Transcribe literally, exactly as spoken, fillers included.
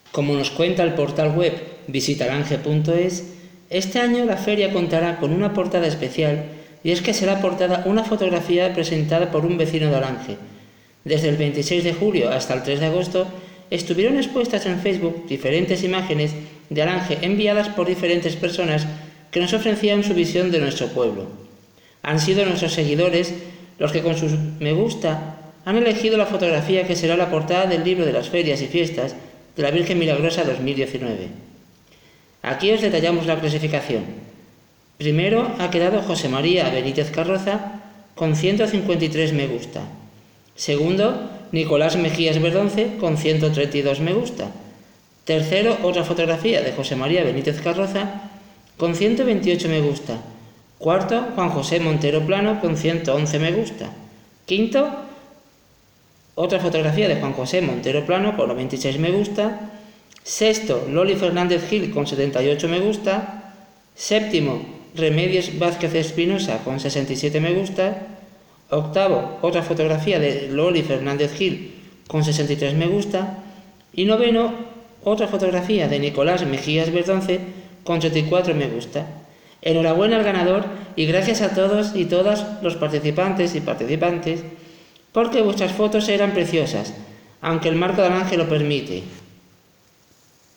Como nos cuenta el portal web visitalange punto es, este año la feria contará con una portada especial, y es que será portada una fotografía presentada por un vecino de Alange. Desde el veintiséis de julio hasta el tres de agosto estuvieron expuestas en Facebook diferentes imágenes de Alange enviadas por diferentes personas que nos ofrecían su visión de nuestro pueblo. Han sido nuestros seguidores los que con sus me gusta han elegido la fotografía que será la portada del libro de las ferias y fiestas de la Virgen Milagrosa dos mil diecinueve. Aquí os detallamos la clasificación. Primero ha quedado José María Benítez Carroza con ciento cincuenta y tres me gusta. Segundo, Nicolás Mejías Verdonce con ciento treinta y dos me gusta. Tercero, otra fotografía de José María Benítez Carroza con ciento veintiocho me gusta. Cuarto, Juan José Montero Plano con ciento once me gusta. Quinto, otra fotografía de Juan José Montero Plano con noventa y seis me gusta. Sexto, Loli Fernández Gil con setenta y ocho me gusta. Séptimo, Remedios Vázquez Espinosa con sesenta y siete me gusta. Octavo, otra fotografía de Loli Fernández Gil con sesenta y tres me gusta. Y noveno, otra fotografía de Nicolás Mejías Verdonce con treinta y cuatro me gusta. Enhorabuena al ganador y gracias a todos y todas los participantes y participantes porque vuestras fotos eran preciosas, aunque el marco de Alange lo permite.